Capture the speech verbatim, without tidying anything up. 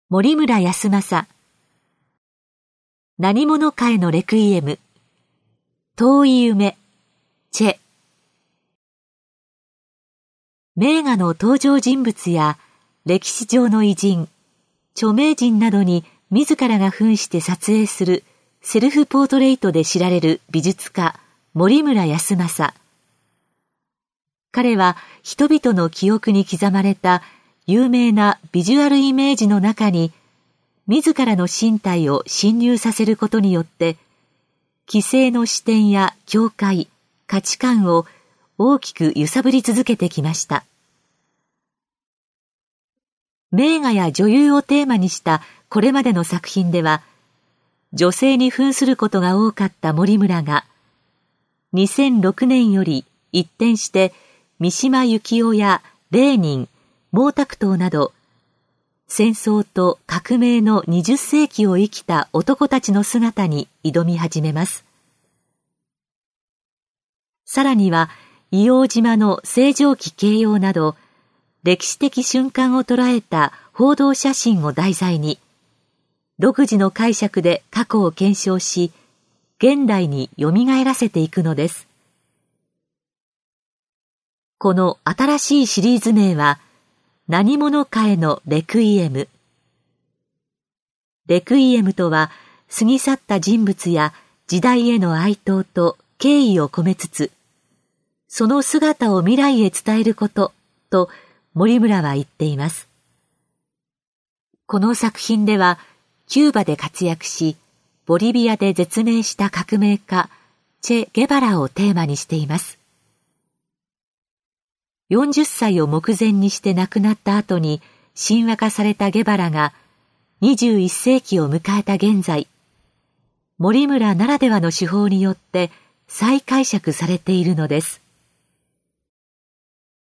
森村康政。何者かへのレクイエム。遠い夢。チェ。名画の登場人物や歴史上の偉人、著名人などに自らが扮して撮影するセルフポートレートで知られる美術家、森村康政。彼は人々の記憶に刻まれた有名なビジュアルイメージの中に自らの身体を侵入させることによって既成の視点や境界、価値観を大きく揺さぶり続けてきました。名画や女優をテーマにしたこれまでの作品では女性に扮することが多かった森村がにせんろくねんより一転して三島由紀夫やレーニン、毛沢東など戦争と革命のにじゅっせいきを生きた男たちの姿に挑み始めます。さらには硫黄島の星条旗掲揚など歴史的瞬間を捉えた報道写真を題材に独自の解釈で過去を検証し現代によみがえらせていくのです。この新しいシリーズ名は何者かへのレクイエム。レクイエムとは過ぎ去った人物や時代への哀悼と敬意を込めつつ、その姿を未来へ伝えることと森村は言っています。この作品ではキューバで活躍し、ボリビアで絶命した革命家チェ・ゲバラをテーマにしています。よんじゅっさいを目前にして亡くなった後に神話化されたゲバラがにじゅういっせいきを迎えた現在、森村ならではの手法によって再解釈されているのです。